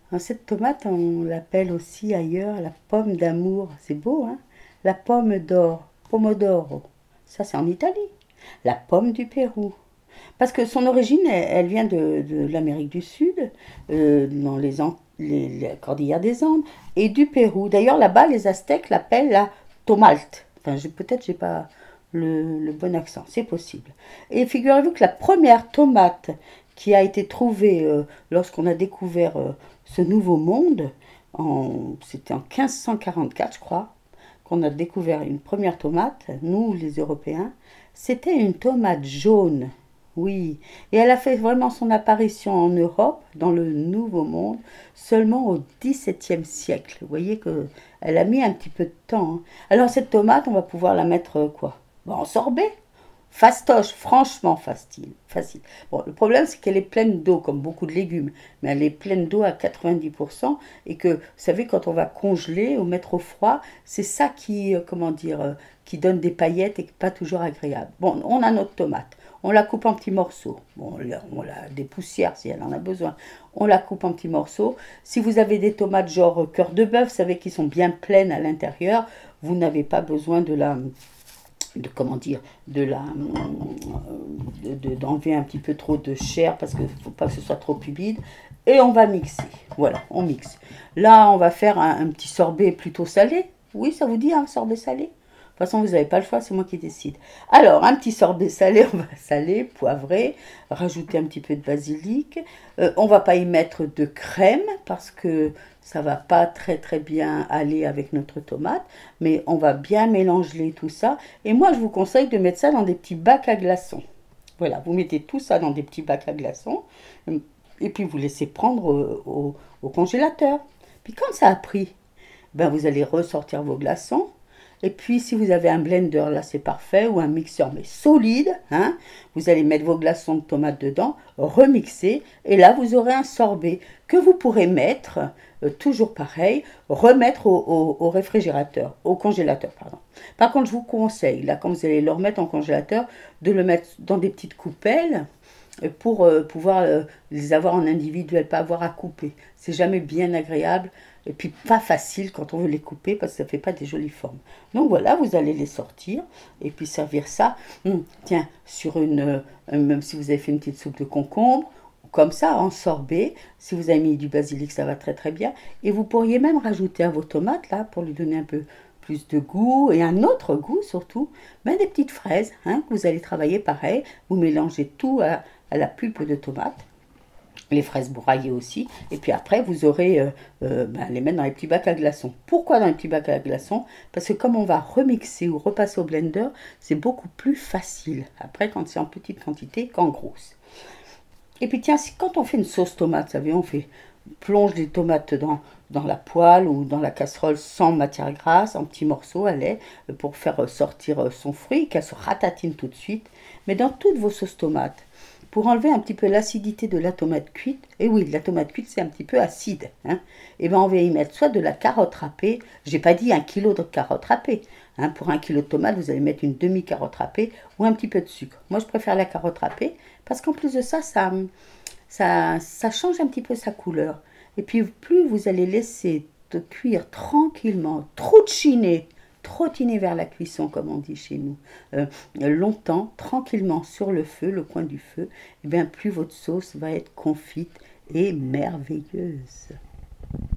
Cette tomate, on l'appelle aussi ailleurs la pomme d'amour. C'est beau, hein? La pomme d'or, pomodoro. Ça, c'est en Italie. La pomme du Pérou. Parce que son origine, elle vient de l'Amérique du Sud, dans les cordillères des Andes, et du Pérou. D'ailleurs, là-bas, les Aztèques l'appellent la tomalte. Enfin, peut-être j'ai pas le bon accent, c'est possible. Et figurez-vous que la première tomate qui a été trouvée lorsqu'on a découvert ce nouveau monde, c'était en 1544, je crois, qu'on a découvert une première tomate, nous les Européens, c'était une tomate jaune. Oui, et elle a fait vraiment son apparition en Europe, dans le Nouveau Monde, seulement au XVIIe siècle. Vous voyez que elle a mis un petit peu de temps, hein. Alors cette tomate, on va pouvoir la mettre quoi? Bon, en sorbet. Fastoche, franchement facile, facile. Bon, le problème, c'est qu'elle est pleine d'eau, comme beaucoup de légumes, mais elle est pleine d'eau à 90%, et que, vous savez, quand on va congeler ou mettre au froid, c'est ça qui, comment dire, qui donne des paillettes et qui n'est pas toujours agréable. Bon, on a notre tomate, on la coupe en petits morceaux. Bon, on la des poussières si elle en a besoin. On la coupe en petits morceaux. Si vous avez des tomates genre cœur de bœuf, vous savez, qui sont bien pleines à l'intérieur, vous n'avez pas besoin de comment dire d'enlever un petit peu trop de chair parce qu'il ne faut pas que ce soit trop humide, et on va mixer. Voilà, on mixe. Là, on va faire un petit sorbet plutôt salé. Oui, ça vous dit un sorbet salé? De toute façon, vous n'avez pas le choix, c'est moi qui décide. Alors, un petit sorbet salé, on va saler, poivrer, rajouter un petit peu de basilic. On ne va pas y mettre de crème parce que ça ne va pas très très bien aller avec notre tomate, mais on va bien mélanger tout ça. Et moi, je vous conseille de mettre ça dans des petits bacs à glaçons. Voilà, vous mettez tout ça dans des petits bacs à glaçons et puis vous laissez prendre au congélateur. Puis quand ça a pris, ben vous allez ressortir vos glaçons. Et puis, si vous avez un blender, là, c'est parfait, ou un mixeur, mais solide, hein, vous allez mettre vos glaçons de tomates dedans, remixer, et là, vous aurez un sorbet que vous pourrez mettre, toujours pareil, remettre au réfrigérateur, au congélateur, pardon. Par contre, je vous conseille, là, quand vous allez le remettre en congélateur, de le mettre dans des petites coupelles, pour pouvoir les avoir en individuel, pas avoir à couper. C'est jamais bien agréable et puis pas facile quand on veut les couper parce que ça ne fait pas des jolies formes. Donc voilà, vous allez les sortir et puis servir ça, tiens, sur même si vous avez fait une petite soupe de concombre, comme ça, en sorbet. Si vous avez mis du basilic, ça va très très bien. Et vous pourriez même rajouter à vos tomates, là, pour lui donner un peu plus de goût et un autre goût surtout, ben des petites fraises, hein, que vous allez travailler pareil. Vous mélangez tout à la pulpe de tomate, les fraises broyées aussi, et puis après vous aurez les mettre dans les petits bacs à glaçons. Pourquoi dans les petits bacs à glaçons? Parce que comme on va remixer ou repasser au blender, c'est beaucoup plus facile après quand c'est en petite quantité qu'en grosse. Et puis tiens, quand on fait une sauce tomate, vous savez, plonge les tomates dans la poêle ou dans la casserole sans matière grasse, en petits morceaux à lait, pour faire sortir son fruit, qu'elle se ratatine tout de suite. Mais dans toutes vos sauces tomates, pour enlever un petit peu l'acidité de la tomate cuite, et oui, la tomate cuite c'est un petit peu acide, hein, et bien on va y mettre soit de la carotte râpée, j'ai pas dit 1 kilo de carotte râpée, hein, pour 1 kilo de tomate vous allez mettre une demi-carotte râpée ou un petit peu de sucre. Moi je préfère la carotte râpée parce qu'en plus de ça, ça change un petit peu sa couleur. Et puis plus vous allez laisser de cuire tranquillement, trottiner vers la cuisson, comme on dit chez nous, longtemps, tranquillement sur le feu, le coin du feu, et bien plus votre sauce va être confite et merveilleuse.